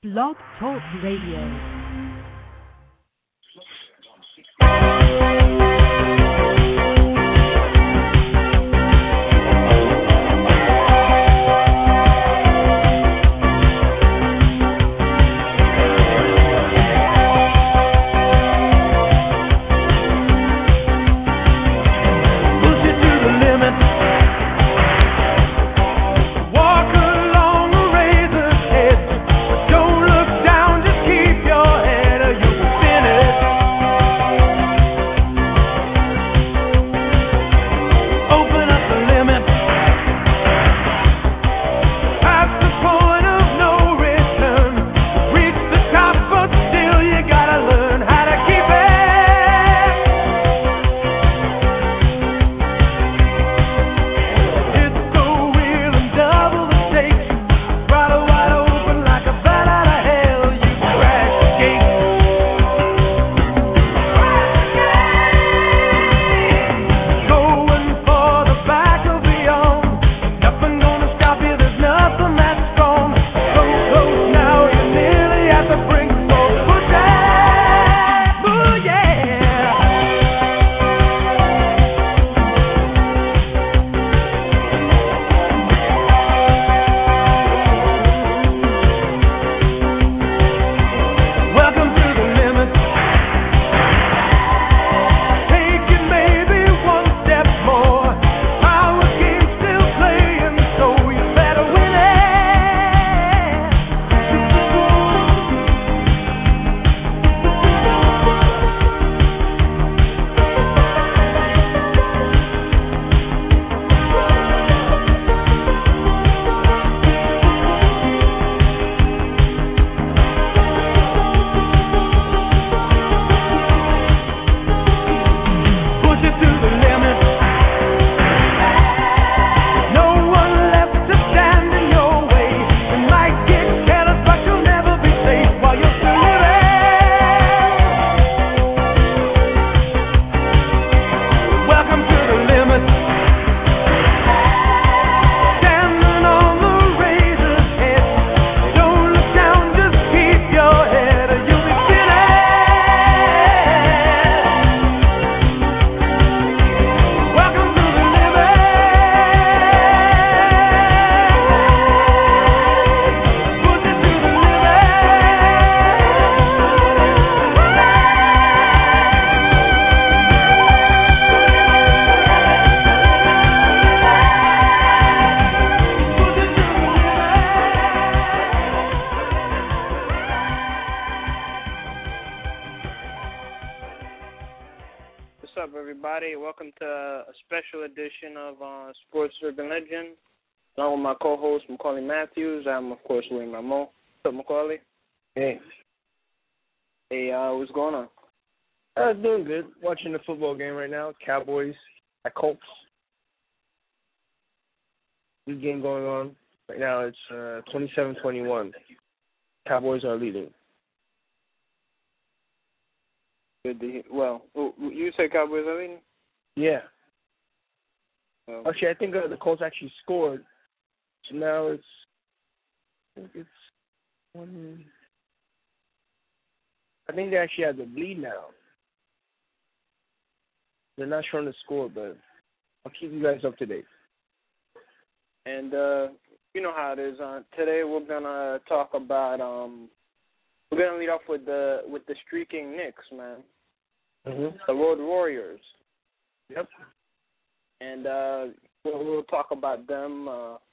Blog Talk Radio. Edition of Sports Urban Legend. Along with my co-host, Macaulay Matthews. I'm, of course, William Rameau. What's up, Macaulay? Hey. Hey, what's going on? Doing good. Watching the football game right now. Cowboys at Colts. Good game going on. Right now it's 27-21. Cowboys are leading. Good to hear. Well, you say Cowboys are leading? Yeah. Actually, I think the Colts actually scored. So now I think they actually have the lead now. They're not showing the score, but I'll keep you guys up to date. And you know how it is. Today we're gonna talk about. We're gonna lead off with the streaking Knicks, man. Mm-hmm. The Road Warriors. Yep. And we'll talk about them.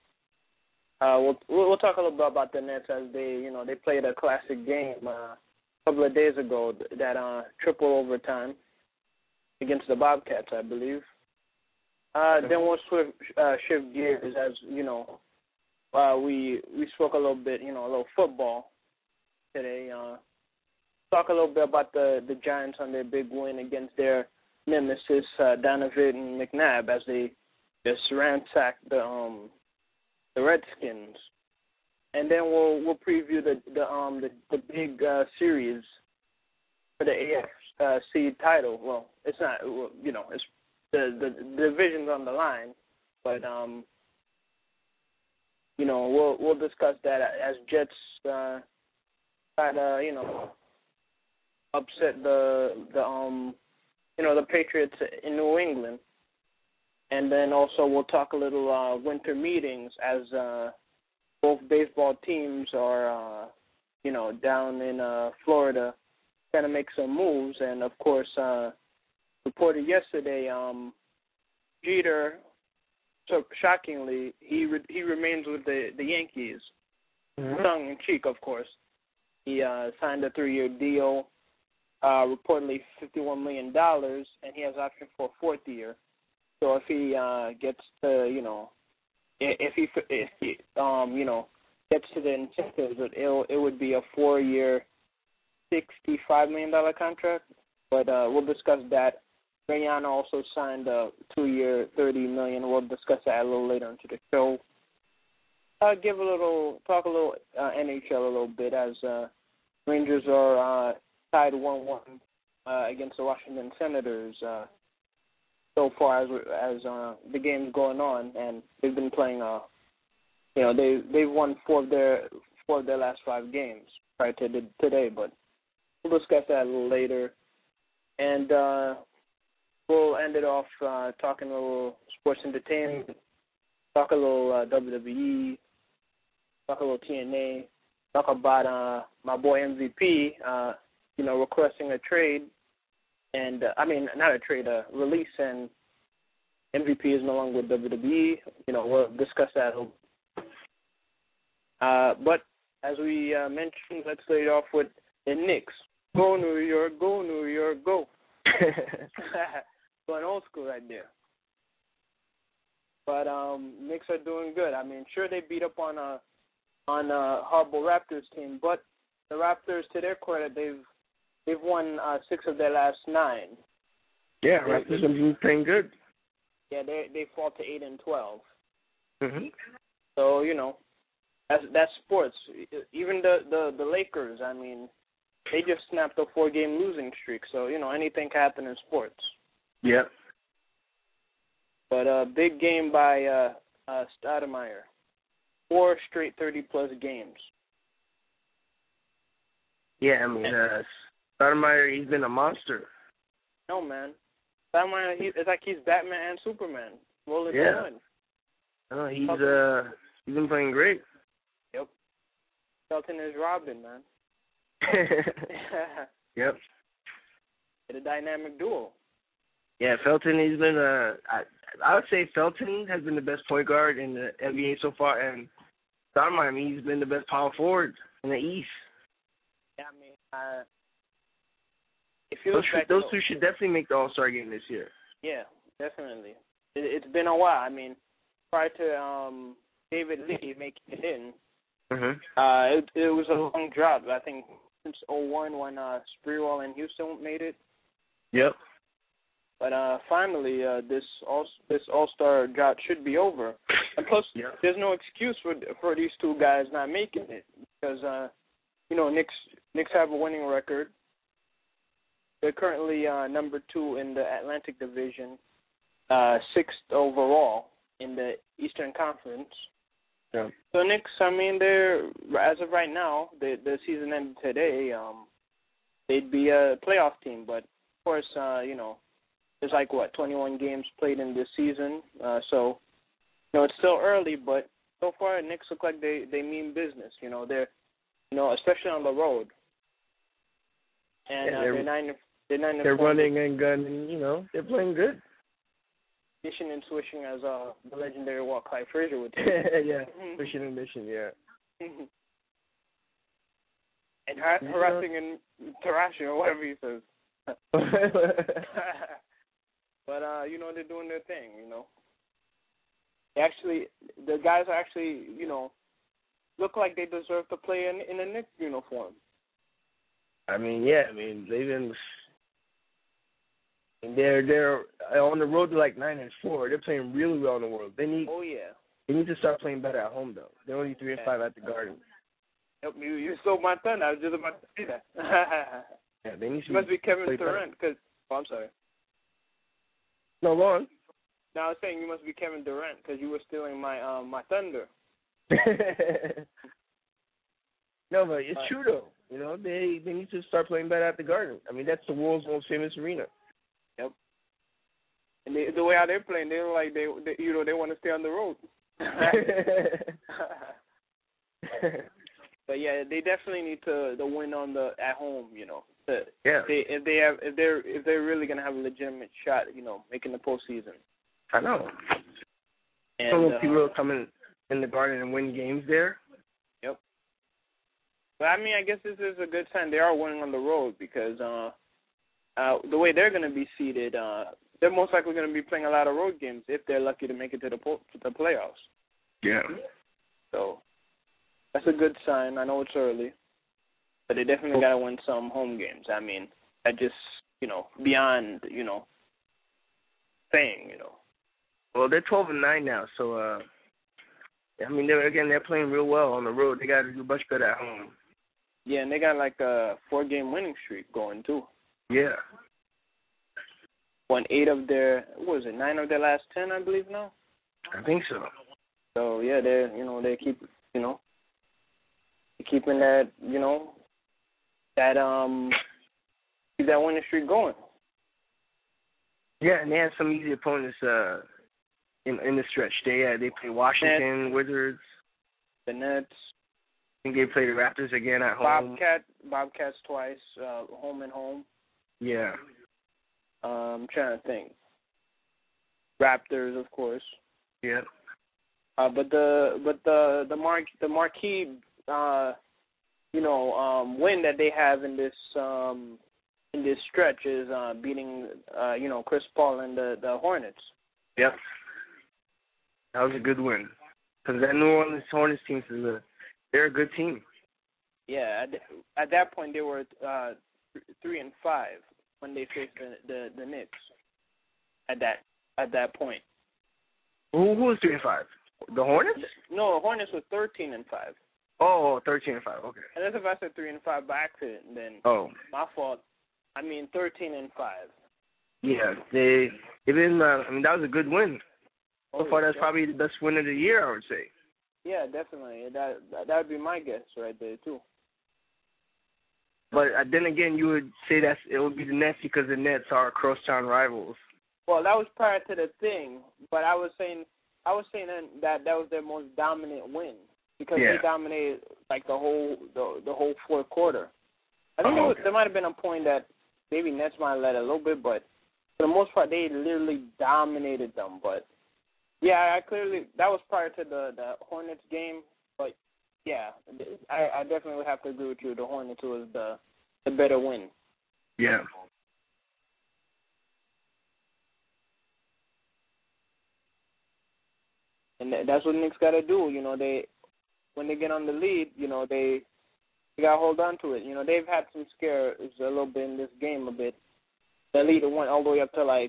We'll talk a little bit about the Nets as they played a classic game a couple of days ago, that triple overtime against the Bobcats, I believe. Then we'll shift gears, as you know. We spoke a little bit, a little football today. Talk a little bit about the Giants on their big win against their nemesis Donovan McNabb, as they just ransacked the Redskins, and then we'll preview the big series for the AFC title. Well, it's not, it's the division's on the line, but we'll discuss that as Jets try to, upset the Patriots in New England. And then also we'll talk a little winter meetings as both baseball teams are, down in Florida trying to make some moves. And, of course, reported yesterday, Jeter, so shockingly, he remains with the Yankees. Mm-hmm. Tongue in cheek, of course. He signed a 3-year deal, reportedly $51 million, and he has option for a 4th year. So if he gets to, if he gets to the incentives, it would be a 4-year, $65 million contract. But we'll discuss that. Rayan also signed a 2-year, $30 million. We'll discuss that a little later into the show. Talk a little NHL a little bit as Rangers are tied 1-1 against the Washington Senators so far as the game's going on, and they've been playing. They've won 4 of their last 5 games prior to today, but we'll discuss that a little later, and we'll end it off talking a little sports entertainment, talk a little WWE, talk a little TNA, talk about my boy MVP, requesting a trade, and not a trade, a release, and MVP is no longer with WWE. We'll discuss that. But as we mentioned, let's start off with the Knicks. Go New York, go New York, go. Going old school right there. But Knicks are doing good. Sure they beat up on a horrible Raptors team, but the Raptors, to their credit, they've won 6 of their last 9. Yeah, Raptors have been playing good. Yeah, they fall to 8-12. Mm-hmm. So that's sports. Even the Lakers, they just snapped a 4-game losing streak. So anything can happen in sports. Yep. But a big game by Stoudemire. 4 straight 30-plus games. Yeah, Stoudemire, he's been a monster. No, man. Stoudemire, it's like he's Batman and Superman. Rolling No, he's been playing great. Yep. Felton is Robin, man. Yep. It's a dynamic duo. Yeah, Felton, he's been I would say Felton has been the best point guard in the NBA so far, and Stoudemire, he's been the best power forward in the East. Yeah, if you look back, those two should definitely make the All-Star game this year. Yeah, definitely. It's been a while. Prior to David Lee making it in, it was a long drought. I think since 2001 when Sprewell and Houston made it. Yep. But finally, this All-Star drought should be over. And plus, there's no excuse for these two guys not making it because Knicks have a winning record. They're currently number 2 in the Atlantic Division, 6th overall in the Eastern Conference. Yeah. So Knicks, they're, as of right now, the season ended today. They'd be a playoff team, but of course, there's 21 games played in this season. So it's still early, but so far the Knicks look like they mean business. They're, especially on the road. And they're 9. They're running and gunning. They're playing good. Mission and swishing, as the legendary Walt Clyde Frazier would say. Yeah, mission and mission, yeah. And harassing and thrashing, or whatever he says. But, they're doing their thing, The guys actually, look like they deserve to play in a Knicks uniform. They've been... They're on the road to 9-4. They're playing really well in the world. They need to start playing better at home, though. They're only 3-5 at the Garden. Yep, you stole my thunder. I was just about to say that. Yeah, they need to. It must be Kevin Durant because. Oh, I'm sorry. No, go on. No, I was saying you must be Kevin Durant because you were stealing my thunder. No, but it's true though. You know, they need to start playing better at the Garden. I mean, that's the world's most famous arena. Yep. And the way how they're playing, they look like they they want to stay on the road. But yeah, they definitely need to win on the at home. You know, if they're really gonna have a legitimate shot, you know, making the postseason. I know. And so people will come in the Garden and win games there. Yep. But I mean, I guess this is a good sign. They are winning on the road because the way they're going to be seeded, they're most likely going to be playing a lot of road games if they're lucky to make it to the playoffs. Yeah. So that's a good sign. I know it's early, but they definitely got to win some home games. I mean, that just, you know, beyond, you know, saying, you know. Well, they're 12-9 now, so I mean, they're playing real well on the road. They got to do much better at home. Yeah, and they got like a 4-game winning streak going too. Yeah. Won 8 of their, what was it, 9 of their last 10, I believe now. I think so. So yeah, they keep, you know, keeping that, you know, that keep that winning streak going. Yeah, and they had some easy opponents in the stretch. They play Washington Wizards, the Nets. I think they play the Raptors again at home. Bobcats twice, home and home. Yeah. I'm trying to think. Raptors, of course. Yeah. But the marquee win that they have in this stretch is beating Chris Paul and the Hornets. Yep. That was a good win because that New Orleans Hornets team they're a good team. Yeah, at that point they were 3-5 when they faced the Knicks. At that point. Who was 3-5? The Hornets? No, the Hornets were 13-5. Oh, 13-5. Okay. Unless if I said 3-5 by accident, then my fault. I mean 13-5. Yeah, they've been. I mean, that was a good win. So far, that's probably the best win of the year, I would say. Yeah, definitely. That would be my guess right there too. But then again, you would say it would be the Nets because the Nets are crosstown rivals. Well, that was prior to the thing, but I was saying that was their most dominant win because they dominated like the whole fourth quarter. I think there might have been a point that maybe Nets might have led a little bit, but for the most part, they literally dominated them. But yeah, that was prior to the Hornets game. But yeah, I definitely would have to agree with you. The Hornets was the better win. Yeah. And that's what Knicks got to do. You know, when they get on the lead, you know, they got to hold on to it. You know, they've had some scares a little bit in this game a bit. The lead went all the way up to like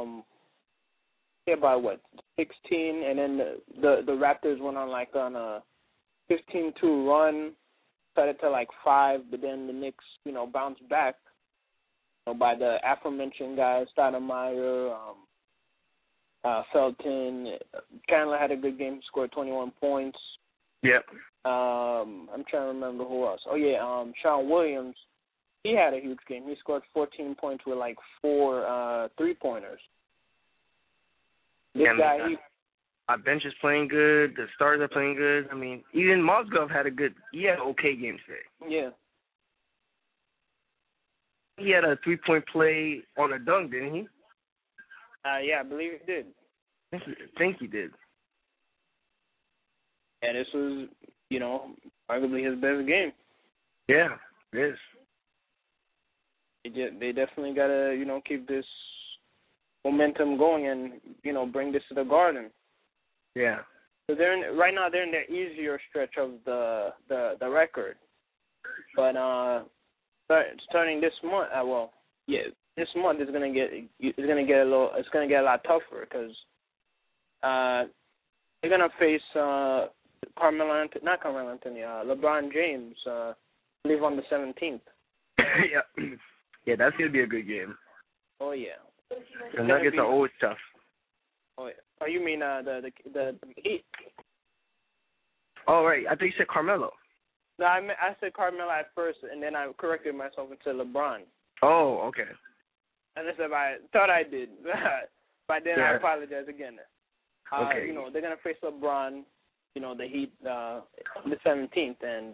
about 16, and then the Raptors went on a 15-2 run, cut it to like 5, but then the Knicks, you know, bounced back, you know, by the aforementioned guys, Stoudemire, Felton. Chandler had a good game, scored 21 points. Yep. I'm trying to remember who else. Oh yeah, Sean Williams. He had a huge game. He scored 14 points with like 4 3-pointers. This guy, our bench is playing good. The stars are playing good. I mean, even Mozgov had an okay game today. Yeah. He had a 3-point play on a dunk, didn't he? Yeah, I believe he did. I think he did. And this was, you know, arguably his best game. Yeah, it is. They definitely got to, you know, keep this momentum going and, you know, bring this to the Garden. Yeah. So right now they're in their easier stretch of the record. But starting this month, this month is gonna get a lot tougher because they're gonna face LeBron James, I believe on the 17th. Yeah, that's gonna be a good game. Oh yeah. The Nuggets are always tough. Oh yeah. Oh, you mean the Heat? Oh right, I thought you said Carmelo. No, I said Carmelo at first, and then I corrected myself and said LeBron. Oh, okay. Unless if I thought I did, but then I apologize again. Okay. You know, they're gonna face LeBron. You know, the Heat on the 17th, and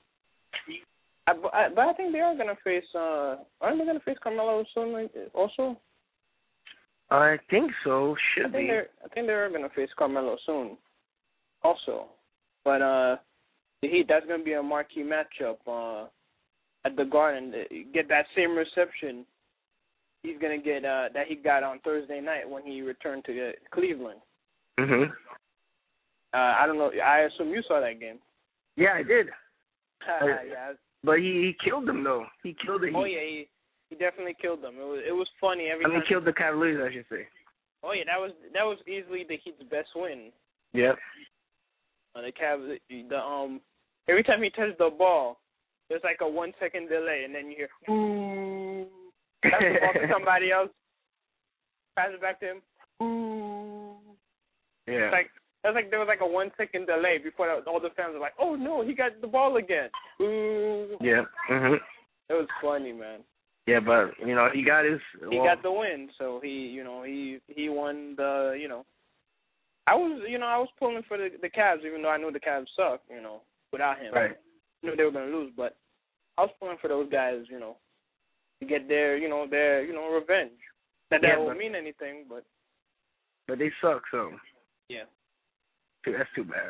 but I think they are gonna face. Aren't they gonna face Carmelo soon? Also. I think so. Should be. I think they're gonna face Carmelo soon. Also, but the Heat, that's gonna be a marquee matchup at the Garden. Get that same reception he's gonna get that he got on Thursday night when he returned to Cleveland. Mhm. I don't know. I assume you saw that game. Yeah, I did. Yeah. But he killed them though. He killed the Heat. Oh yeah, he definitely killed them. It was funny every time. Killed the Cavaliers, I should say. Oh yeah, that was easily the Heat's best win. Yep. The Cavs, every time he touched the ball, there's like a 1 second delay, and then you hear, ooh. That's the ball to somebody else. Pass it back to him. Ooh. Yeah. That's like there was like a 1 second delay before all the fans were like, oh no, he got the ball again. Ooh. Yeah. Mhm. It was funny, man. Yeah, but he got his. He got the win, so he won the. I was pulling for the Cavs, even though I knew the Cavs suck. Without him, right. I knew they were gonna lose, but I was pulling for those guys, to get their revenge. That won't mean anything, but they suck, so yeah. That's too bad.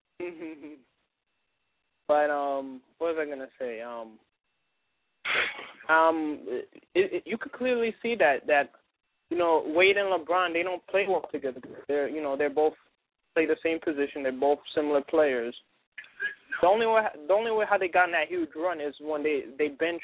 But what was I gonna say? You could clearly see that Wade and LeBron, they don't play well together. They're both play the same position. They're both similar players. The only way how they got in that huge run is when they benched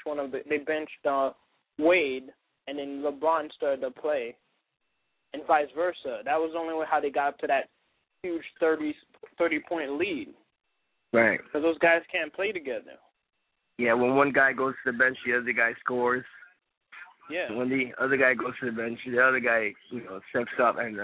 Wade, and then LeBron started to play, and vice versa. That was the only way how they got up to that huge 30-point lead. Right. Because those guys can't play together. Yeah, when one guy goes to the bench, the other guy scores. Yeah. When the other guy goes to the bench, the other guy, steps up and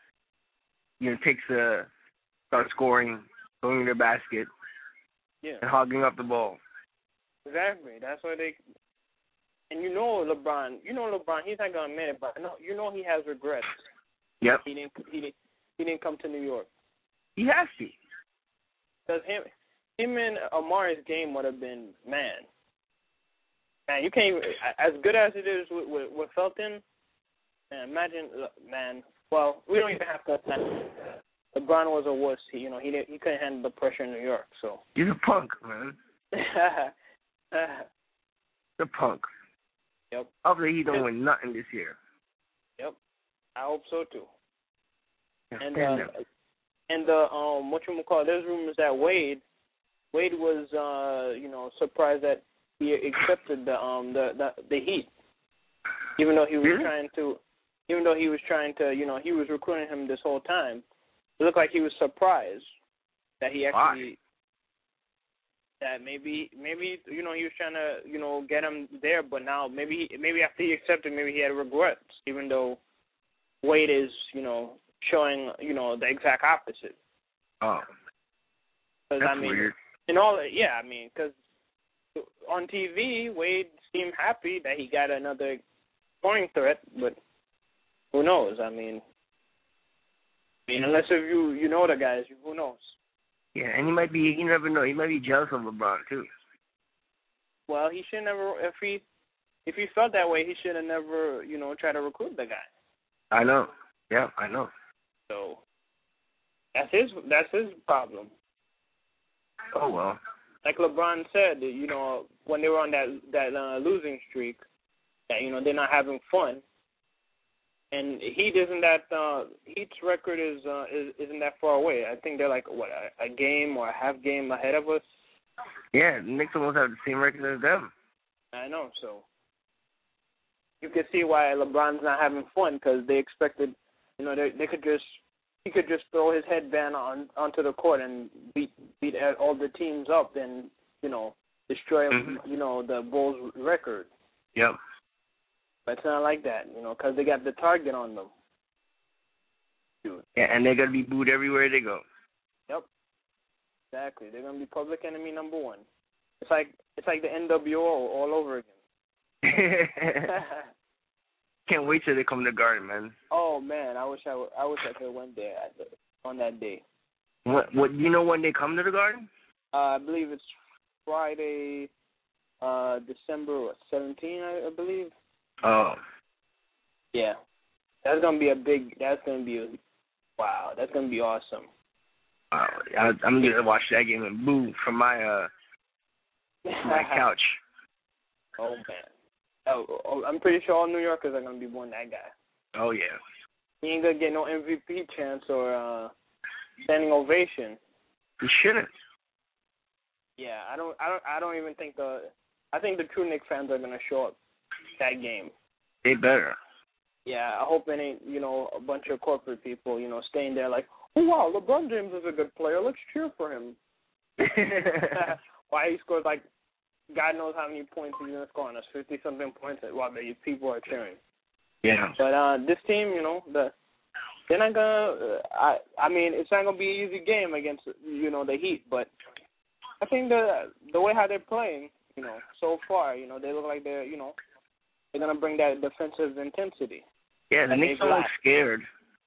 starts scoring, going to the basket, and hogging up the ball. Exactly. That's why they. And LeBron. LeBron. He's not gonna admit it, but he has regrets. Yep. He didn't come to New York. He has to. Because him and Amari's game would have been, man, you can't even, as good as it is with Felton, man, imagine, man, well, we don't even have to, LeBron was a wuss. He couldn't handle the pressure in New York, so. He's a punk, man. The punk. Yep. Hopefully he don't win nothing this year. Yep. I hope so, too. And there's rumors that Wade was surprised that he accepted the Heat, even though he was trying to he was recruiting him this whole time. It looked like he was surprised that he actually that maybe he was trying to get him there, but now maybe after he accepted, maybe he had regrets, even though Wade is showing the exact opposite. Oh, that's weird. Because on TV, Wade seemed happy that he got another scoring threat, but who knows? Unless if you know the guys, who knows? Yeah, and you never know. He might be jealous of LeBron too. Well, he should never. If he felt that way, he should have never tried to recruit the guy. I know. Yeah, I know. So that's his problem. Oh well. Like LeBron said, when they were on that losing streak, that they're not having fun. And Heat's record isn't that far away. I think they're like a game or a half game ahead of us. Yeah, the Knicks almost have the same record as them. I know, so you can see why LeBron's not having fun, because they expected, he could just throw his headband onto the court and beat all the teams up and destroy the Bulls' record. Yep. But it's not like that, because they got the target on them. Dude. Yeah, and they're gonna be booed everywhere they go. Yep. Exactly. They're gonna be public enemy number one. It's like the NWO all over again. Can't wait till they come to Garden, man. Oh man, I wish I could have went there on that day. What you know when they come to the Garden? I believe it's Friday, December 17, I believe. Oh. Yeah. That's gonna be wow, that's gonna be awesome. I'm gonna watch that game and boo from my couch. Oh man. Oh, I'm pretty sure all New Yorkers are gonna be booing that guy. Oh yeah. He ain't gonna get no MVP chance or standing ovation. He shouldn't. Yeah, I don't even think I think the true Knicks fans are gonna show up that game. They better. Yeah, I hope it ain't, a bunch of corporate people, staying there like, oh wow, LeBron James is a good player, let's cheer for him. Why he scores like God knows how many points he's gonna score on us, 50-something points while the people are cheering. Yeah. But this team, they're not gonna. I mean, it's not gonna be an easy game against the Heat, but I think the way how they're playing, so far, they look like they're gonna bring that defensive intensity. Yeah, the Knicks don't look scared.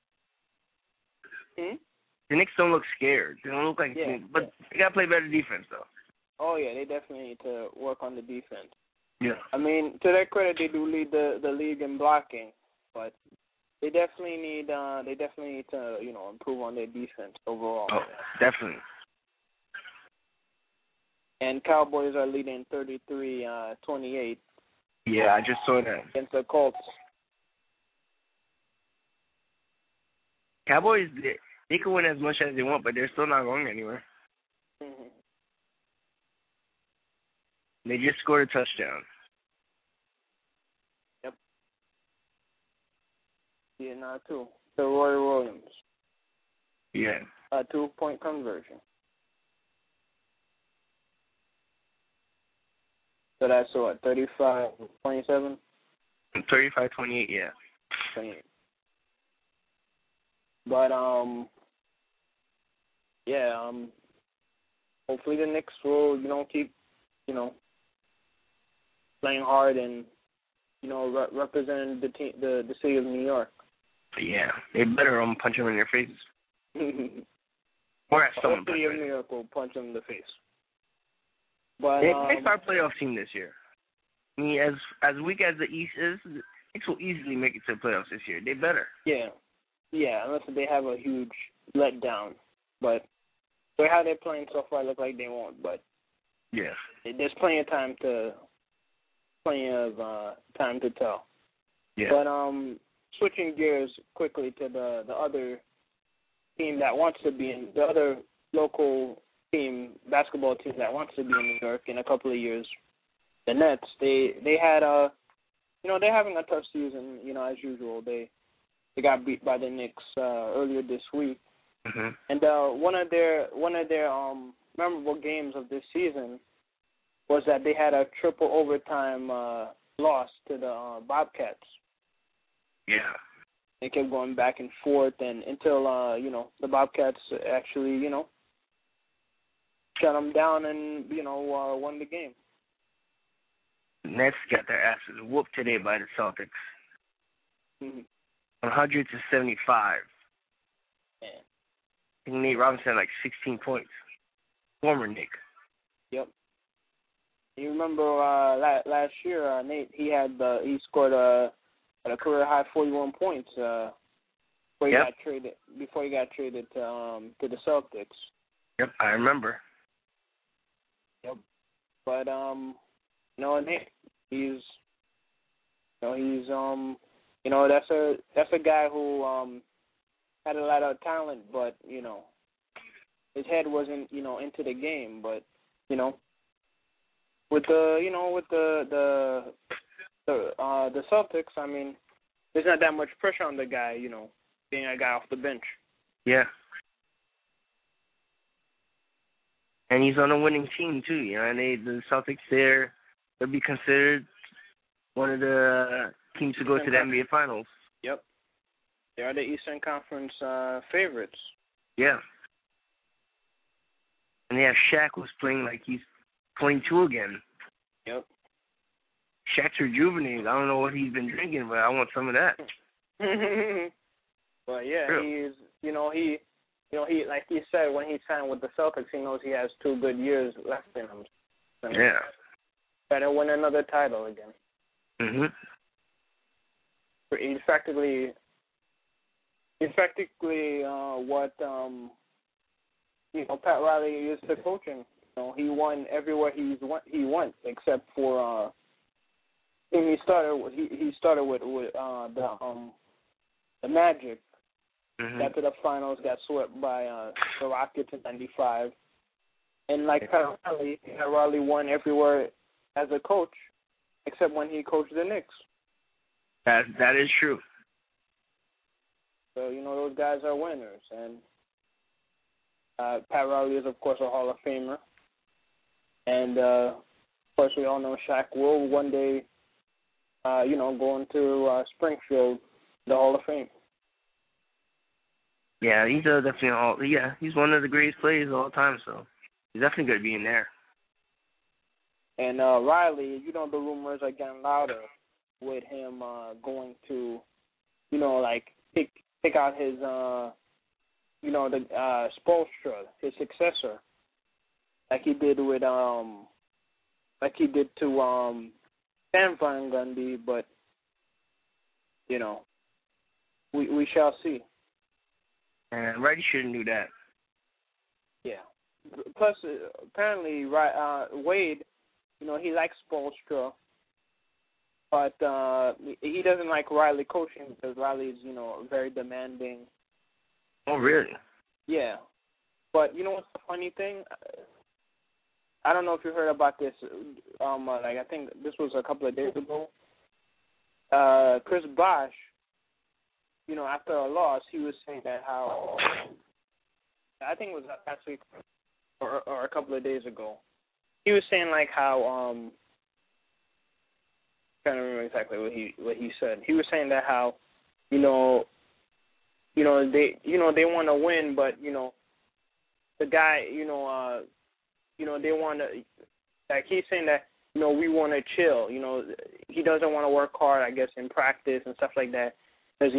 Hmm? The Knicks don't look scared. They don't look like, but they gotta play better defense though. Oh yeah, they definitely need to work on the defense. Yeah. I mean, to their credit, they do lead the league in blocking, but they definitely need to improve on their defense overall. Oh, definitely. And Cowboys are leading 33-28. Yeah, I just saw that against the Colts. Cowboys, they can win as much as they want, but they're still not going anywhere. Mm-hmm. They just scored a touchdown. Yep. Yeah, not two. The Roy Williams. Yeah. A 2-point conversion. So that's what, 35-27? 35-28, yeah. 28. But hopefully the Knicks will, keep, playing hard and, representing the city of New York. Yeah, they better punch them in their faces. Or have someone punch them. The city of New York will punch them in the face. But they start playoff team this year. I mean, as weak as the East is, the Knicks will easily make it to the playoffs this year. They better. Yeah, unless they have a huge letdown. But the way how they're playing so far, look like they won't. But yeah, there's plenty of time to tell. Yeah. But switching gears quickly to the other team that wants to be in, the other local basketball team that wants to be in New York in a couple of years, the Nets. They had they're having a tough season. As usual, they got beat by the Knicks earlier this week. Mm-hmm. And one of their memorable games of this season was that they had a triple overtime loss to the Bobcats. Yeah. They kept going back and forth and until the Bobcats actually shut them down and won the game. The Nets got their asses whooped today by the Celtics. Mm-hmm. 100-75. Yeah. I think Nate Robinson had like 16 points. Former Nick. Yep. You remember last year, Nate? He scored a career high 41 points before he got traded to the Celtics. Yep, I remember. Yep. But Nate, he's that's a guy who had a lot of talent, but his head wasn't into the game. But with the Celtics, I mean, there's not that much pressure on the guy, being a guy off the bench. Yeah. And he's on a winning team too, and the Celtics they'll be considered one of the teams to go to the NBA Finals. Yep. They are the Eastern Conference favorites. Yeah. And they have Shaq who's playing like he's 22 again. Yep. Shaq's rejuvenated. I don't know what he's been drinking, but I want some of that. But yeah, True. he's he like he said when he signed with the Celtics, he knows he has 2 good years left in him. So Yeah. better win another title again. Mhm. He's practically what Pat Riley used to coaching. He won everywhere he went except for he started with the Magic. Mhm. Got to the finals, got swept by the Rockets in '95, and like Pat Riley won everywhere as a coach except when he coached the Knicks. That is true. So those guys are winners, and Pat Riley is of course a Hall of Famer, and of course we all know Shaq will one day, go into Springfield, the Hall of Fame. Yeah, he's definitely he's one of the greatest players of all time. So he's definitely going to be in there. And Riley, the rumors are getting louder with him going to, pick out his, the Spoelstra, his successor, like he did with, Stan Van Gundy, but, we shall see. And Righty should have knew that. Yeah. Plus, apparently, Wade, he likes Spoelstra, but he doesn't like Riley coaching because Riley's, very demanding. Oh, really? Yeah. But you know what's the funny thing? I don't know if you heard about this. I think this was a couple of days ago. Chris Bosh, after a loss, he was saying that how, I think it was last week or a couple of days ago, he was saying like how, I can't remember exactly what he said. He was saying that how, they want to win, but the guy, they want to, like he's saying that, we want to chill. He doesn't want to work hard, I guess, in practice and stuff like that, because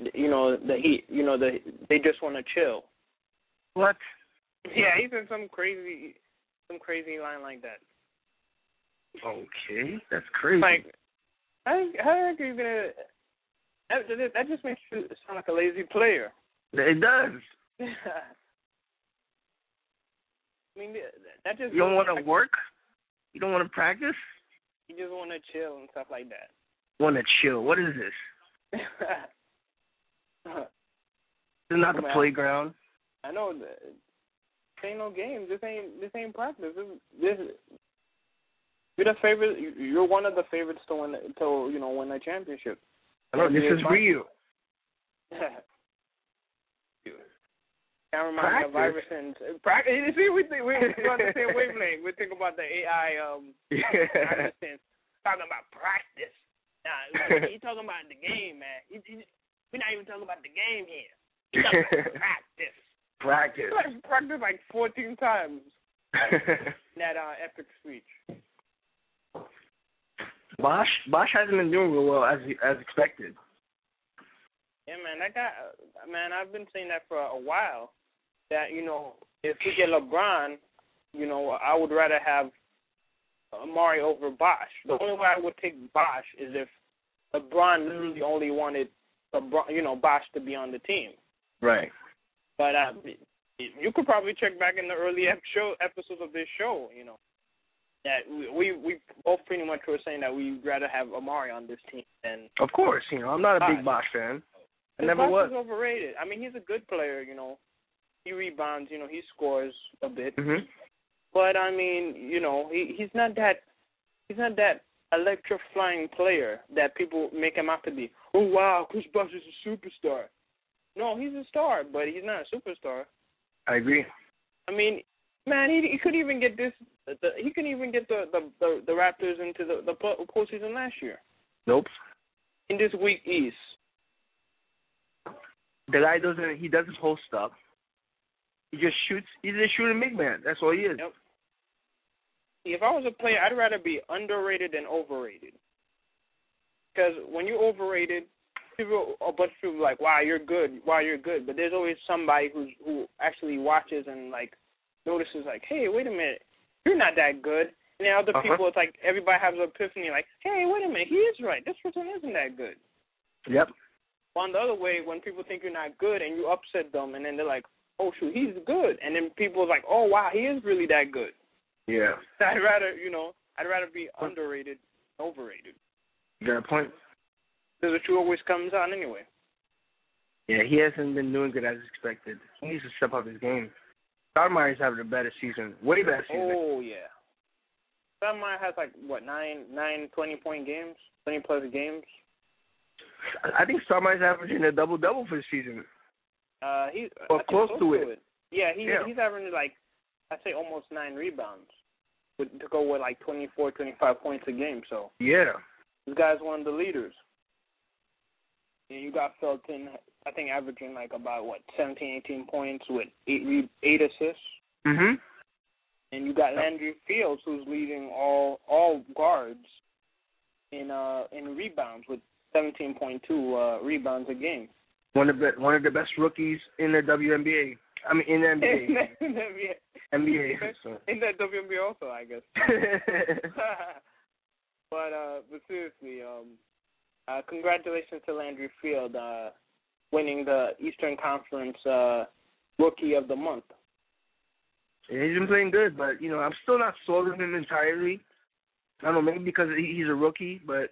they just want to chill. What? Yeah, he said some crazy line like that. Okay, that's crazy. Like, how are you gonna? That just makes you sound like a lazy player. It does. I mean, that just. You don't want to work? You don't want to practice? You just want to chill and stuff like that. Want to chill? What is this? This is not the playground. I know. This ain't no games. This ain't practice. This you're the favorite. You're one of the favorites to win a championship. I know. This is real. Can't remind me of Iverson's practice. You see, we're on the same wavelength. We think about the AI. Iverson talking about practice. Nah, he's talking about the game, man. We're not even talking about the game here. He's talking about practice. Practice. Practice like 14 times. That epic speech. Bosh hasn't been doing real well as expected. Yeah, man, that guy. Man, I've been saying that for a while. That if we get LeBron, I would rather have Amari over Bosh. The only way I would take Bosh is if LeBron literally only wanted Bosh to be on the team. Right. But you could probably check back in the early episodes of this show, that we both pretty much were saying that we'd rather have Amari on this team than. Of course, I'm not a big Bosh fan. I never was. Bosh is overrated. I mean, he's a good player, He rebounds, he scores a bit. Mm-hmm. But I mean, he's not that electrifying player that people make him out to be. Oh wow, Chris Bosh is a superstar. No, he's a star, but he's not a superstar. I agree. I mean, man, he could even get this. He could even get the Raptors into the postseason last year. Nope. In this weak East. The guy doesn't post up. He just shoots. He's a shooting big man. That's all he is. Yep. if I was a player, I'd rather be underrated than overrated. Because when you're overrated, a bunch of people are like, wow, you're good. But there's always somebody who actually watches and, like, notices, like, hey, wait a minute, you're not that good. And then other people, it's like everybody has an epiphany, like, hey, wait a minute, he is right. This person isn't that good. Yep. On the other way, when people think you're not good and you upset them, and then they're like, oh, shoot, he's good. And then people are like, oh, wow, he is really that good. Yeah. I'd rather be underrated than overrated. You got a point. Because the truth always comes out anyway. Yeah, he hasn't been doing good as expected. He needs to step up his game. Stoudemire's having a better season. Way better season. Oh, yeah. Stoudemire has, like, what, 9 20-point games? 20-plus games? I think Stoudemire's averaging a double-double for the season. He's close to it. Yeah, he's averaging, like, I'd say almost 9 rebounds to go with, like, 24, 25 points a game. So yeah. This guy's one of the leaders. And you got Felton, I think, averaging, like, about, 17, 18 points with 8 assists. Mm-hmm. And you got Landry Fields, who's leading all guards in rebounds with 17.2 rebounds a game. One of the best rookies in the WNBA. I mean, in the NBA. NBA. So. In the WNBA also, I guess. But seriously, congratulations to Landry Field winning the Eastern Conference Rookie of the Month. Yeah, he's been playing good, but, you know, I'm still not sold on him entirely. I don't know, maybe because he's a rookie, but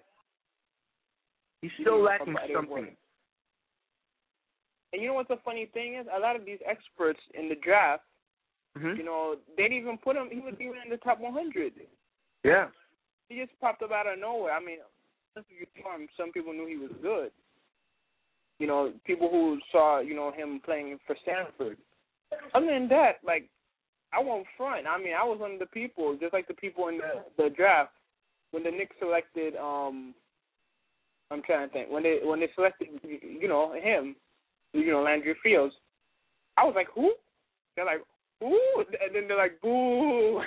he's still lacking something. And you know what the funny thing is? A lot of these experts in the draft, you know, they didn't even put him. He was even in the top 100. Yeah. He just popped up out of nowhere. I mean, some people knew he was good. You know, people who saw, you know, him playing for Stanford. Other than that, like, I won't front. I mean, I was one of the people, just like the people in the draft, when the Knicks selected, I'm trying to think, when they selected, you know, him, you know, Landry Fields, I was like, who? They're like, who? And then they're like, boo.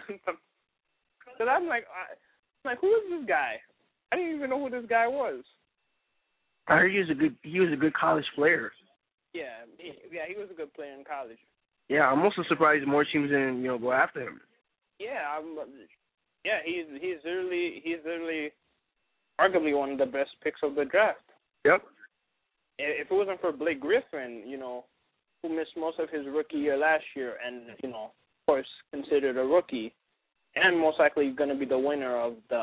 So I'm like, who is this guy? I didn't even know who this guy was. I heard he was a good college player. Yeah, he was a good player in college. Yeah, I'm also surprised more teams didn't, you know, go after him. Yeah, he's literally arguably one of the best picks of the draft. Yep. If it wasn't for Blake Griffin, you know, who missed most of his rookie year last year and, you know, of course considered a rookie, and most likely going to be the winner of the,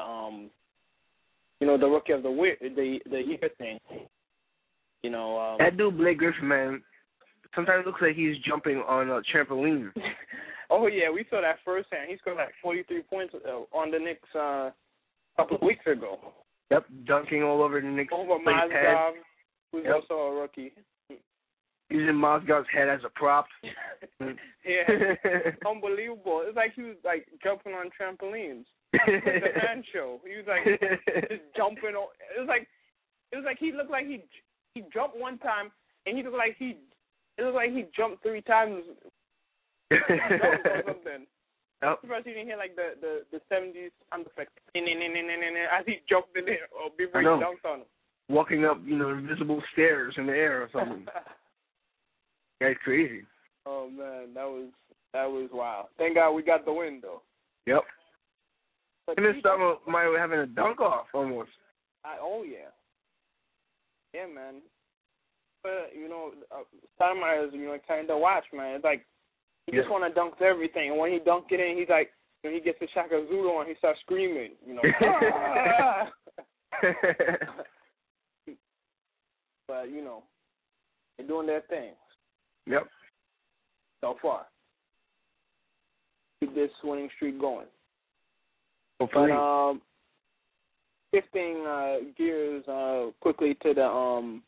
you know, the rookie of the year thing. You know. That dude Blake Griffin, man, sometimes looks like he's jumping on a trampoline. Oh, yeah, we saw that firsthand. He scored like 43 points on the Knicks a couple of weeks ago. Yep, dunking all over the Knicks. Over Mozgov, who's also a rookie. Using Mozgov's head as a prop. Yeah, unbelievable. It's like he was like jumping on trampolines. It was a man show. He was like just jumping. It was like he looked like he jumped one time, and he looked like he jumped 3 times. Or something. I'm surprised you didn't hear like the 70s sound effect as he jumped in there or before he dunked on him. Walking up, you know, invisible stairs in the air or something. That's crazy. Oh man, that was wild. Thank God we got the win though. Yep. But and this summer might be having a dunk off almost. Oh yeah. Yeah, man. But you know, Stoudemire is, you know, exciting to watch, man. It's like he just want to dunk everything, and when he dunked it in, he's like, when he gets the Shaka Zulu on, he starts screaming, you know. Ah! But you know, they're doing their thing. Yep. So far, keep this winning streak going. Hopefully. But shifting gears quickly to the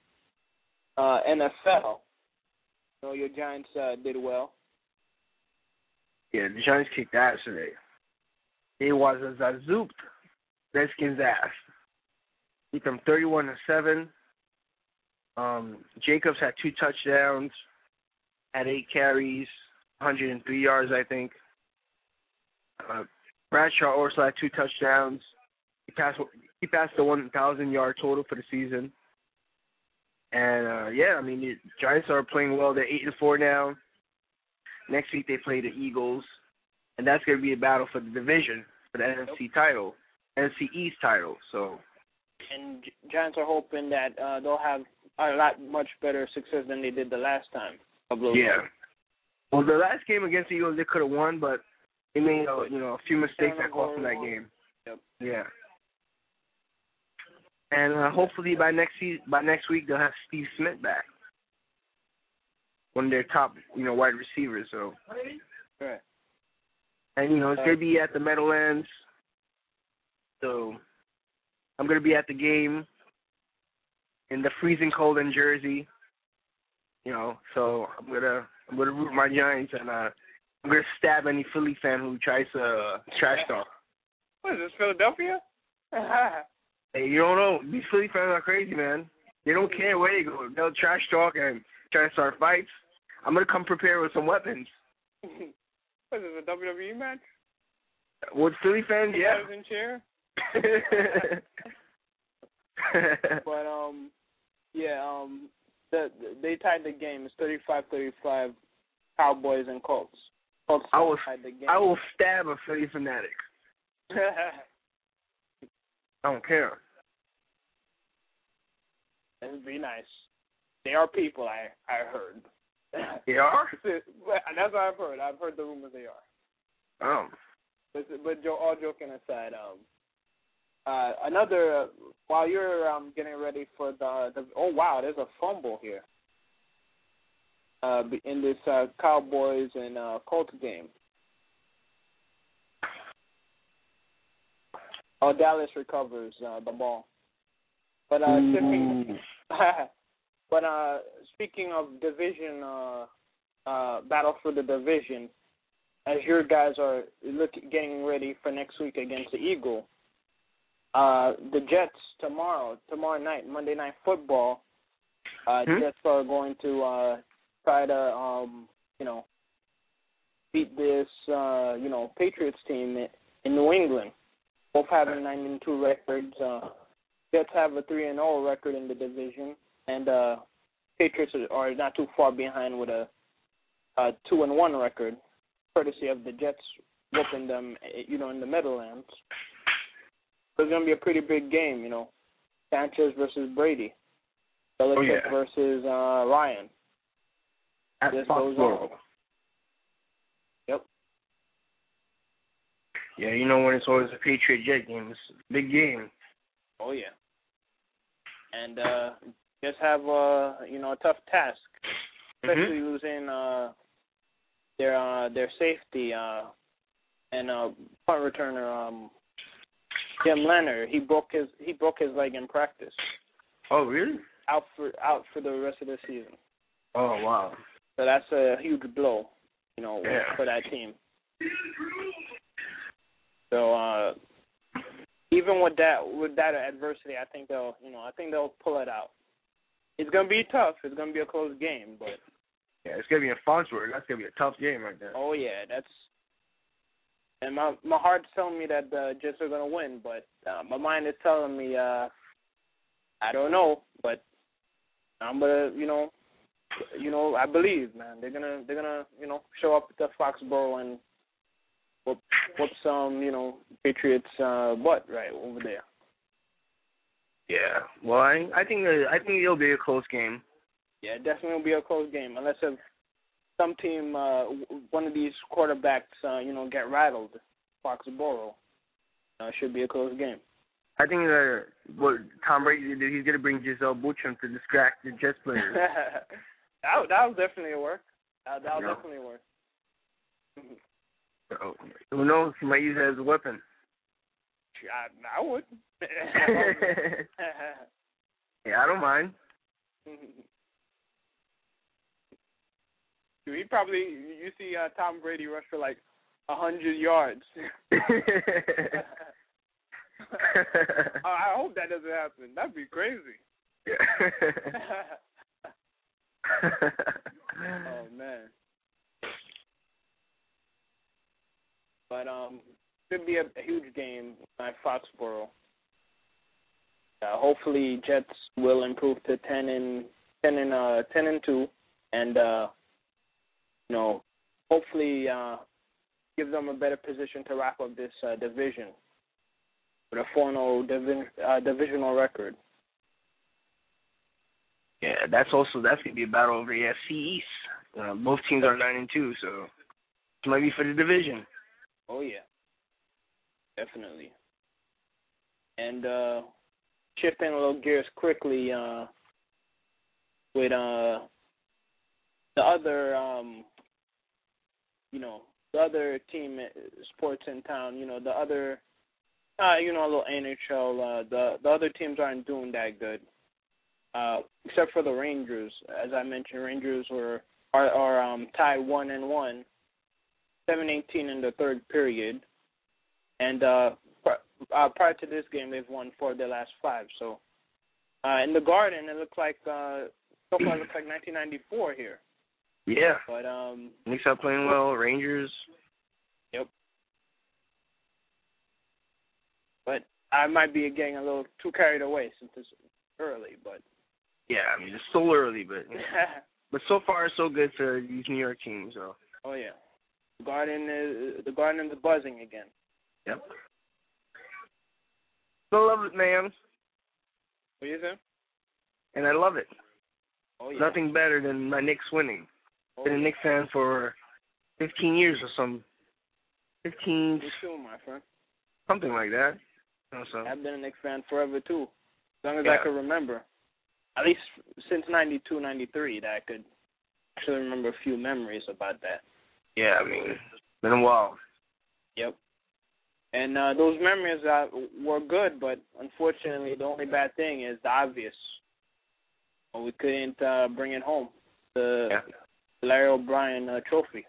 NFL. You know, your Giants did well. Yeah, the Giants kicked ass today. It was a zooped Redskins ass. Beat them 31-7. Jacobs had 2 touchdowns, had 8 carries, 103 yards, I think. Bradshaw also had 2 touchdowns. He passed the 1,000-yard total for the season. And the Giants are playing well. They're 8-4 now. Next week they play the Eagles, and that's going to be a battle for the division, for the NFC title, NFC East title. So. And Giants are hoping that they'll have a lot much better success than they did the last time. Yeah. Well, the last game against the Eagles they could have won, but they made a few mistakes that cost them that game. Yep. Yeah. And hopefully by next week they'll have Steve Smith back, one of their top wide receivers. So. Right. And it's gonna be at the Meadowlands, so I'm gonna be at the game in the freezing cold in Jersey. So I'm gonna root my Giants, and I'm gonna stab any Philly fan who tries to trash talk. What is this, Philadelphia? Hey, you don't know. These Philly fans are crazy, man. They don't care where you go. They'll trash talk and try to start fights. I'm gonna come prepared with some weapons. What is this, a WWE match? With Philly fans, yeah. In chair? But they tied the game. It's 35-35, Cowboys and Colts. Colts tied the game. I will stab a Philly fanatic. I don't care. It would be nice. They are people, I heard. They are? That's what I've heard. I've heard the rumors they are. Oh. But all joking aside, another while you're getting ready for the oh wow, there's a fumble here. In this Cowboys and Colts game. Oh, Dallas recovers the ball. But speaking of division battle for the division, as your guys are getting ready for next week against the Eagle, the Jets tomorrow night, Monday Night Football, Jets are going to try to beat this Patriots team in New England. Both having 9-2 records. Jets have a 3-0 record in the division, and Patriots are not too far behind with a 2-1 record, courtesy of the Jets whooping them, in the Meadowlands. So it's going to be a pretty big game, Sanchez versus Brady, Belichick versus Ryan. At this goes on. Yep. Yeah, when it's always a Patriot-Jet game, it's a big game. Oh, yeah. And just have, a tough task, especially losing their safety and punt returner Jim Leonard. He broke his leg in practice. Oh, really? Out for the rest of the season. Oh, wow. So that's a huge blow, for that team. So even with that adversity, I think they'll pull it out. It's gonna be tough. It's gonna be a close game, but it's gonna be in Foxborough. That's gonna be a tough game right there. Oh yeah, and my heart's telling me that the Jets are gonna win, but my mind is telling me I don't know, but I'm gonna I believe, man. They're gonna show up at the Foxborough and whoop some Patriots butt right over there. Yeah, well, I think it'll be a close game. Yeah, it definitely will be a close game unless if some team, one of these quarterbacks, get rattled. Foxborough, should be a close game. I think what Tom Brady did, he's gonna bring Gisele Bündchen to distract the Jets players. That'll definitely work. That'll definitely work. So, who knows? He might use it as a weapon. I would. Yeah, I don't mind. You see Tom Brady rush for like 100 yards. I hope that doesn't happen. That'd be crazy. Oh man. But should be a huge game at Foxborough. Hopefully, Jets will improve to 10-2, and hopefully give them a better position to wrap up this division with a 4-0 divisional record. Yeah, that's gonna be a battle over the AFC East. Both teams are 9-2, so it might be for the division. Oh yeah, definitely. And shifting a little gears quickly with the other the other team sports in town. The other a little NHL. The other teams aren't doing that good. Except for the Rangers, as I mentioned, Rangers are tied 1-1, 7-18 in the third period, and prior to this game, they've won 4 of their last 5. So, in the Garden, it looks like so far it looks like 1994 here. Yeah. But Knicks are playing well. Rangers. Yep. But I might be getting a little too carried away since it's early, but. Yeah, I mean, it's still early, but so far so good for these New York teams. So. Oh yeah, the Garden is buzzing again. Yep. I love it, man. What you say? And I love it. Oh yeah. Nothing better than my Knicks winning. Oh, Been a Knicks fan for 15 years or some. 15. Me too, my friend. Something like that. So. I've been a Knicks fan forever too, as long as Yeah. I can remember. At least since 92, 93, that I could actually remember a few memories about that. Yeah, I mean, it's been a while. Yep. And those memories were good, but unfortunately, the only bad thing is the obvious. We couldn't bring it home. The Larry O'Brien trophy.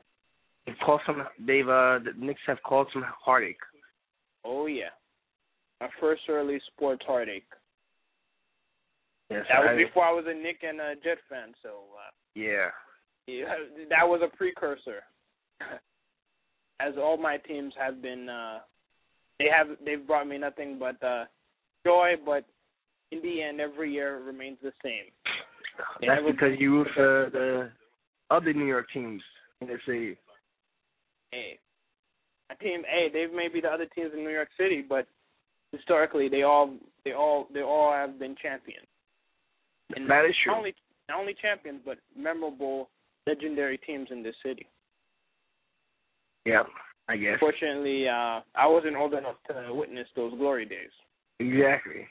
The Knicks have caused some heartache. Oh yeah, my first early sports heartache. Yes, that was before I was a Knick and a Jet fan, so yeah, that was a precursor. As all my teams have been, they've brought me nothing but joy. But in the end, every year remains the same. That's because you root for the other New York teams in the city. Hey, my team. Hey, they may be the other teams in New York City, but historically, they all have been champions. And that is true. Not only champions, but memorable, legendary teams in this city. Yeah, I guess. Fortunately, I wasn't old enough to witness those glory days. Exactly.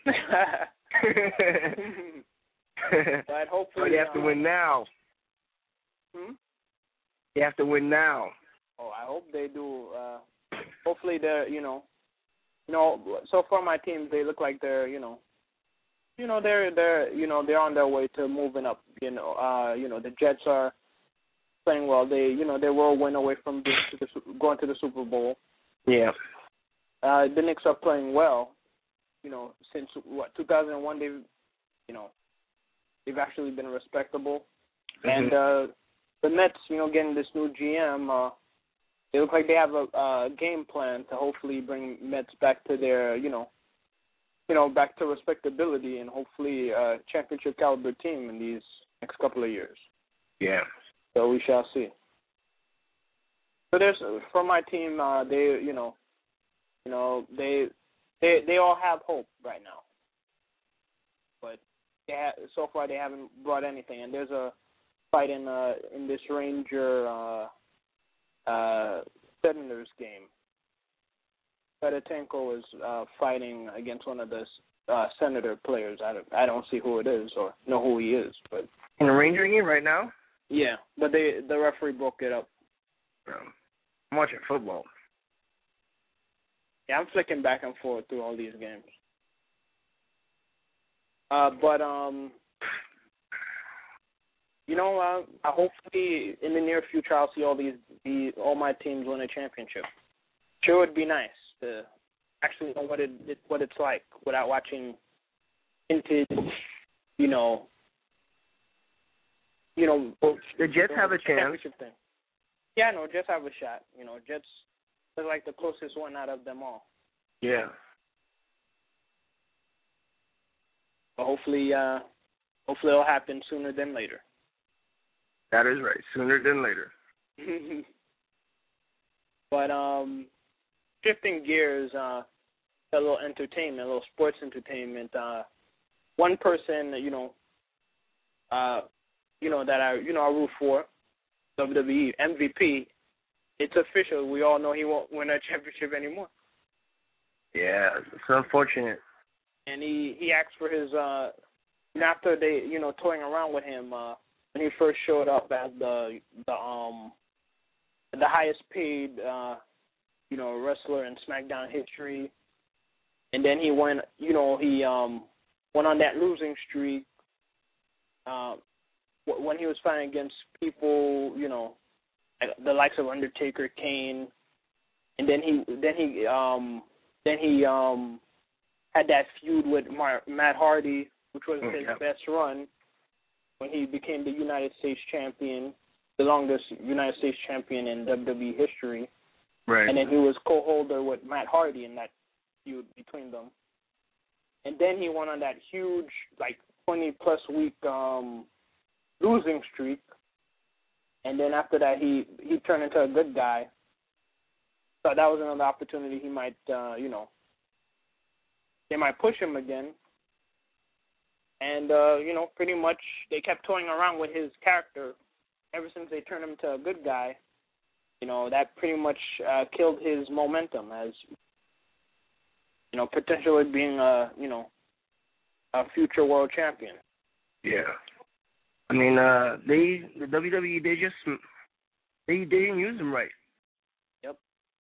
But hopefully, but you have to win now. You have to win now. Oh, I hope they do. Hopefully, they're so far my teams, they look like they're they're on their way to moving up. The Jets are playing well. They were a win away from going to the Super Bowl. Yeah. The Knicks are playing well. Since 2001, they've actually been respectable. Mm-hmm. And the Mets, getting this new GM, they look like they have a game plan to hopefully bring Mets back to their back to respectability and hopefully a championship caliber team in these next couple of years. Yeah. So we shall see. So for my team, they all have hope right now, but so far they haven't brought anything. And there's a fight in this Ranger Senators game. Fedotenko is fighting against one of the Senator players. I don't see who it is or know who he is, but in the Ranger game right now. Yeah, but the referee broke it up. I'm watching football. Yeah, I'm flicking back and forth through all these games. Hopefully in the near future I'll see all my teams win a championship. Sure, it'd be nice to actually know what it's like without watching vintage, the Jets have a chance. Thing. Yeah, no, Jets have a shot. Jets like the closest one out of them all. Yeah. But hopefully it'll happen sooner than later. That is right. Sooner than later. But shifting gears, a little entertainment, a little sports entertainment. One person, that I root for, WWE MVP. It's official. We all know he won't win a championship anymore. Yeah, it's unfortunate. And he asked for his after they toying around with him when he first showed up as the highest paid wrestler in SmackDown history, and then he went went on that losing streak when he was fighting against people the likes of Undertaker, Kane, and then he had that feud with Matt Hardy, which was his best run when he became the United States champion, the longest United States champion in WWE history. Right. And then he was co-holder with Matt Hardy in that feud between them. And then he went on that huge, 20-plus week losing streak. And then after that, he turned into a good guy. So that was another opportunity he might, they might push him again. And, pretty much they kept toying around with his character ever since they turned him to a good guy. That pretty much killed his momentum as, potentially being a future world champion. Yeah. I mean, the WWE, they didn't use him right. Yep.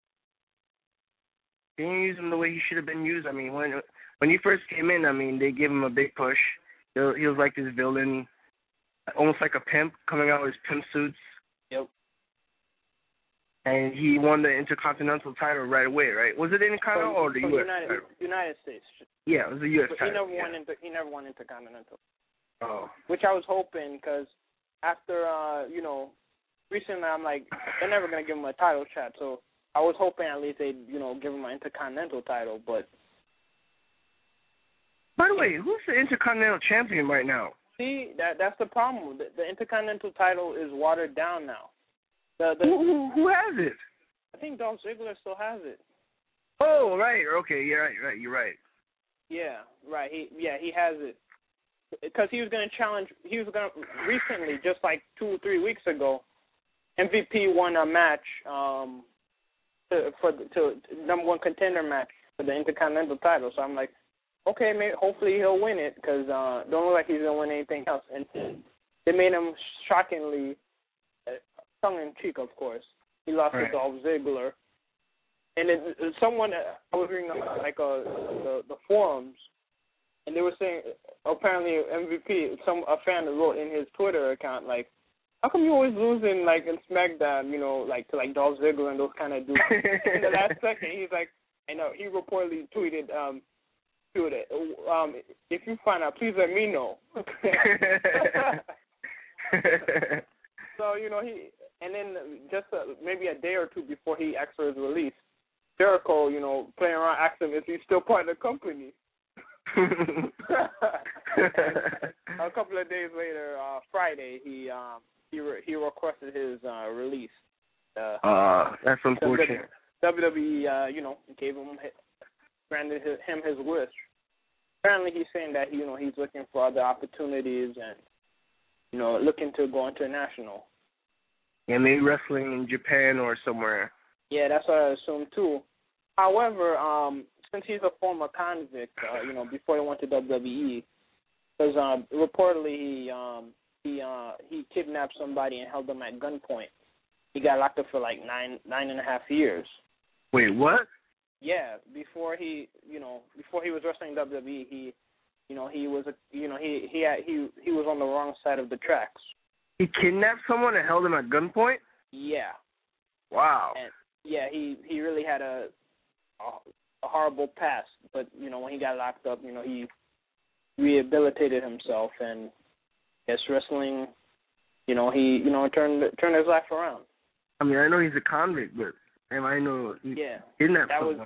They didn't use him the way he should have been used. I mean, when he first came in, I mean, they gave him a big push. He was like this villain, almost like a pimp, coming out with his pimp suits. Yep. And he won the Intercontinental title right away, right? Was it Intercontinental or the U.S. title? United States. Yeah, it was the U.S. title. He never won Intercontinental. Oh. Which I was hoping, because after, recently I'm like, they're never going to give him a title shot. So I was hoping at least they'd, give him an Intercontinental title. But by the way, who's the Intercontinental champion right now? See, that's the problem. The Intercontinental title is watered down now. Who has it? I think Dolph Ziggler still has it. Oh, right. Okay, you're right. Yeah, right. He has it. Because he was going to recently, just like 2 or 3 weeks ago, MVP won a match for number one contender match for the Intercontinental title. So I'm like, okay, hopefully he'll win it, because don't look like he's going to win anything else. And they made him shockingly, tongue-in-cheek, of course. He lost to Dolph Ziggler. And someone, I was reading the forums, and they were saying, apparently MVP, a fan wrote in his Twitter account, like, how come you always losing, in SmackDown, to Dolph Ziggler and those kind of dudes? In the last second, he's like, and he reportedly tweeted, if you find out, please let me know. So, and then just maybe a day or two before he asked for his release, Jericho, playing around, asked him if he's still part of the company. A couple of days later, Friday, he requested his release. That's unfortunate. WWE, granted him his wish. Apparently, he's saying that he's looking for other opportunities and looking to go international. Yeah, maybe wrestling in Japan or somewhere. Yeah, that's what I assume too. However, since he's a former convict, before he went to WWE, because reportedly he kidnapped somebody and held them at gunpoint. He got locked up for 9.5 years. Wait, what? Yeah, before he was wrestling WWE, he was on the wrong side of the tracks. He kidnapped someone and held him at gunpoint? Yeah. Wow. And yeah, he really had a horrible past, but when he got locked up, he rehabilitated himself, and yes, wrestling, he turned his life around. I mean, I know he's a convict, but And I know. Yeah. Isn't that was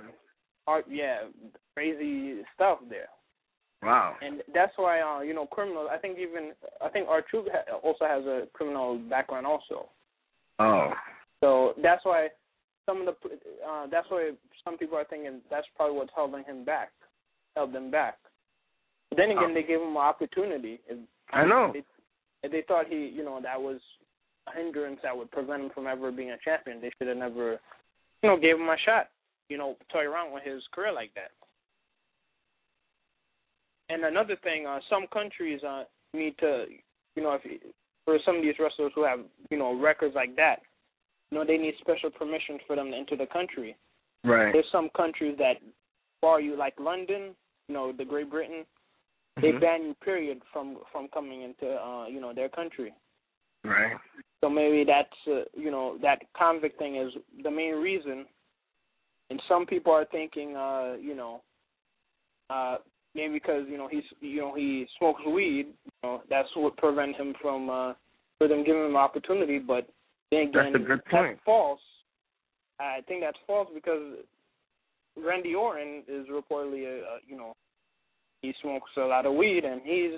crazy stuff there. Wow. And that's why criminals. I think R-Truth also has a criminal background also. Oh. So that's why that's why some people are thinking that's probably what's held them back. But then again, they gave him an opportunity. I know. They thought that was a hindrance that would prevent him from ever being a champion. They should have never, gave him a shot. Toy around with his career like that. And another thing, some countries need to, for some of these wrestlers who have, records like that, they need special permission for them to enter the country. Right. There's some countries that bar you, like London, the Great Britain. They ban you, period, from coming into, their country. Right. So maybe that's, that convict thing is the main reason. And some people are thinking, maybe because he smokes weed, that's what prevent him from for them giving him an opportunity. But then again, that's a good point. That's false. I think that's false because Randy Orton is reportedly he smokes a lot of weed and he's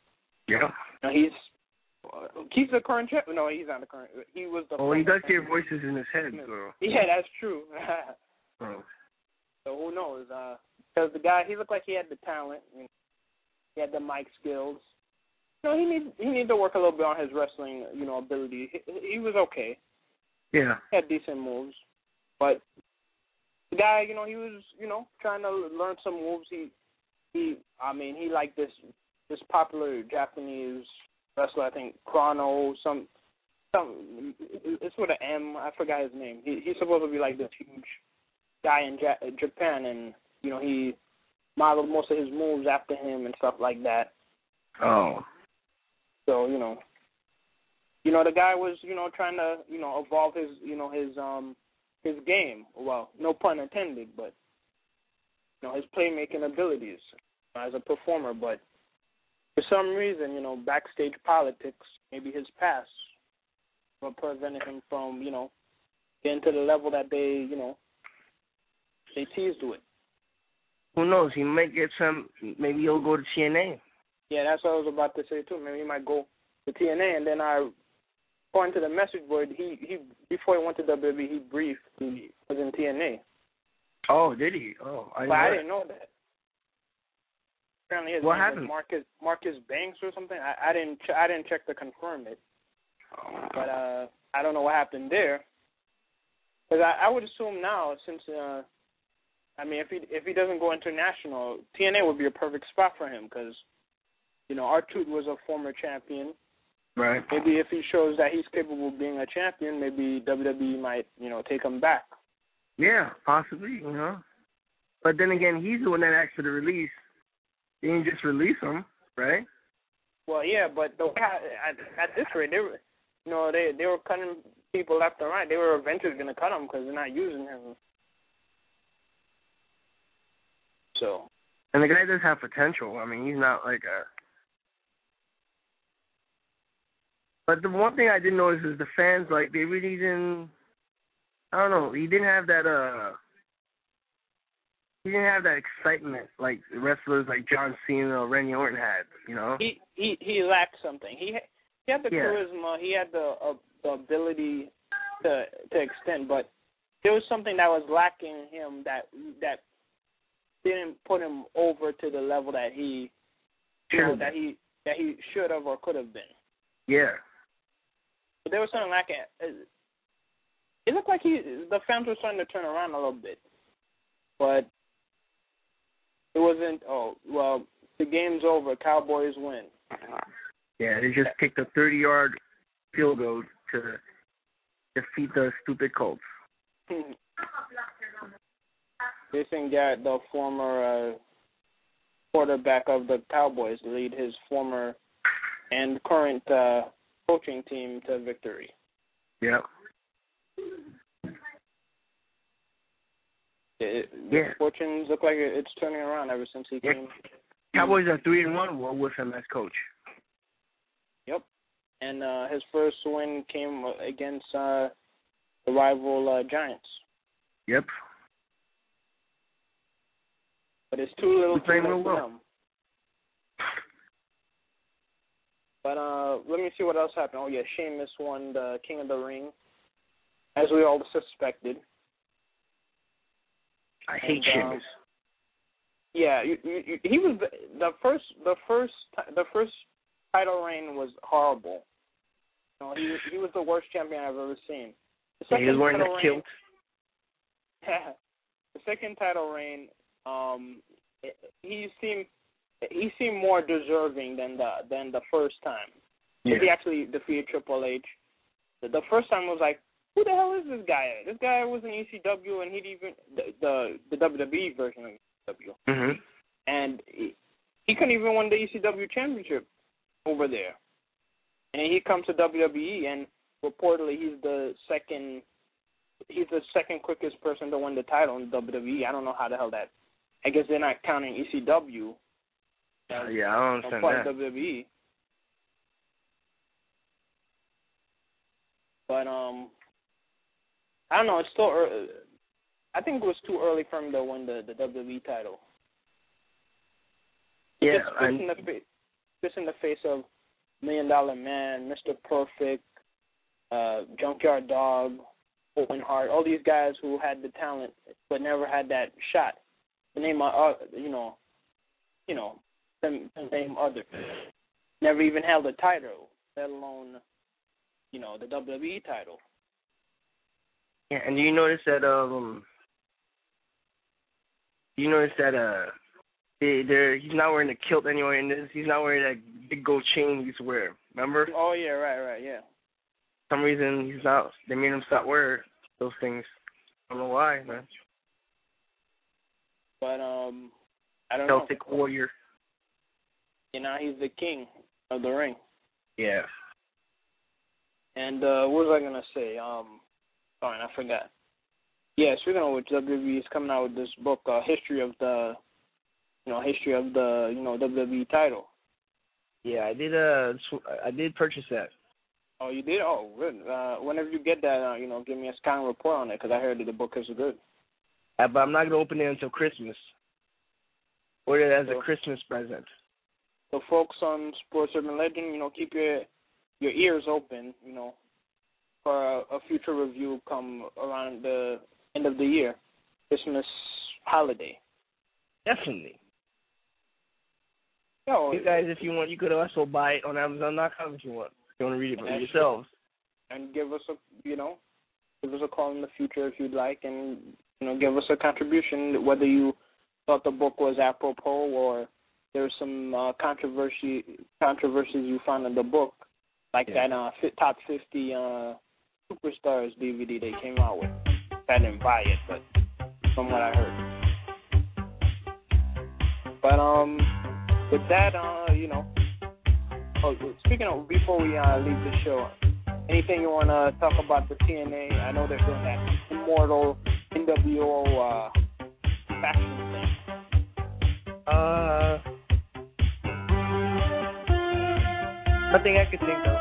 he's the current champ. No, he's not the current. He was the. Oh, he does hear voices in his head, girl. Yeah, that's true. Oh. So who knows? Because the guy, he looked like he had the talent. He had the mic skills. He needs to work a little bit on his wrestling, ability. He was okay. Yeah. He had decent moves, but the guy, he was, trying to learn some moves. He liked this popular Japanese wrestler, I think Chrono, some it's with an M. I forgot his name. He's supposed to be like this huge guy in Japan, and he modeled most of his moves after him and stuff like that. Oh. So the guy was trying to evolve his game. Well, no pun intended, but his playmaking abilities as a performer. But for some reason, backstage politics, maybe his past, what prevented him from getting to the level that they teased with. Who knows? He might get some. Maybe he'll go to TNA. Yeah, that's what I was about to say too. Maybe he might go to TNA, and then according to the message board, he before he went to WWE, he briefed. He was in TNA. Oh, did he? Oh, I didn't know that. Apparently, his name happened? Was Marcus Banks or something. I didn't check to confirm it, but I don't know what happened there. Because I would assume now, since if he doesn't go international, TNA would be a perfect spot for him because R-Truth was a former champion. Right. Maybe if he shows that he's capable of being a champion, maybe WWE might take him back. Yeah, possibly. But then again, he's the one that asked for the release. They didn't just release him, right? Well, yeah, but at this rate, they were, they were cutting people left and right. They were eventually going to cut him because they're not using him. So. And the guy does have potential. He's not like a. But the one thing I did notice is the fans, they really didn't. I don't know. He didn't have that. He didn't have that excitement like wrestlers like John Cena or Randy Orton had. He lacked something. He had the charisma. He had the ability to extend, but there was something that was lacking him that didn't put him over to the level that he that he should have or could have been. Yeah. But there was something lacking. It looked like the fans were starting to turn around a little bit, but it wasn't. Oh well, the game's over. Cowboys win. Yeah, they just kicked a 30-yard field goal to defeat the stupid Colts. Jason Garrett, the former quarterback of the Cowboys, lead his former and current coaching team to victory. Yep. Fortunes look like it's turning around ever since he came. Cowboys are 3-1 with him as coach. Yep. And his first win came against the rival Giants. Yep. But it's too little playing too real late for well. them. But let me see what else happened. Oh yeah, Sheamus won the King of the Ring, as we all suspected. I hate Sheamus. Yeah, he was the first title reign was horrible. You know, he was the worst champion I've ever seen. He was wearing a kilt. Yeah, the second title reign, he seemed more deserving than the first time. Yeah. He actually defeated Triple H. The first time was like, who the hell is this guy? This guy was in ECW, and he'd even the WWE version of ECW, and he couldn't even win the ECW championship over there. And then he comes to WWE, and reportedly he's the second quickest person to win the title in WWE. I don't know how the hell that. I guess they're not counting ECW. Yeah, I don't understand part that. of WWE. But I don't know. It's still early. I think it was too early for him to win the WWE title. Yeah, just in the face of $1 Million Man, Mr. Perfect, Junkyard Dog, Owen Hart, all these guys who had the talent but never had that shot. The name of name others. Never even held a title, let alone, the WWE title. Yeah, and you notice that he's not wearing a kilt anyway in this. He's not wearing that big gold chain he used to wear. Remember? Oh yeah, right, yeah. For some reason he's not. They made him stop wearing those things. I don't know why, man. But I don't know. Celtic Warrior. He's the king of the ring. Yeah. And what was I gonna say? Sorry, I forgot. Yeah, speaking of which, WWE is coming out with this book, history of the WWE title. Yeah, I did purchase that. Oh, you did? Oh, good. Whenever you get that, give me a kind report on it, because I heard that the book is good. But I'm not gonna open it until Christmas. Order it as a Christmas present. So, folks on Sports Urban Legend, keep your ears open, for a future review come around the end of the year, Christmas holiday. Definitely. Yo, you guys, if you want, you could also buy it on Amazon.com if you want. If you want to read it for yourselves. And give us a call in the future if you'd like, and give us a contribution, whether you thought the book was apropos or there's some controversies you found in the book, like that top 50 superstars DVD they came out with. I didn't buy it, but from what I heard. But with that, speaking of, before we leave the show, anything you want to talk about the TNA? I know they're doing that Immortal NWO faction thing. Nothing I could think of.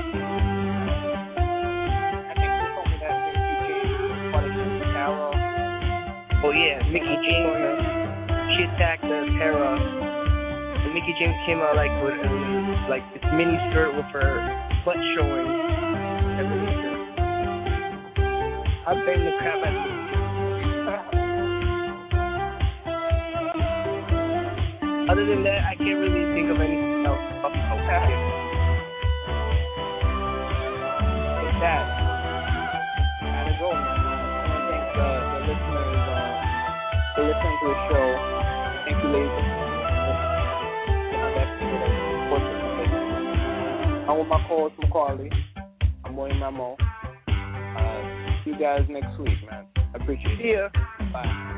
I think you told me that Mickey James was part of the Tara. Oh yeah, Mickey James. She attacked Tara. And Mickey James came out with this mini skirt with her butt showing. I banged the crap out of her. Other than that, I can't really think of anything else. With that, gotta go, man. I want to thank the listeners for listening to the show. Thank you, ladies. I'm with my co-host Macaulay. I'm William Memo. See you guys next week, man. I appreciate it. See ya. Bye.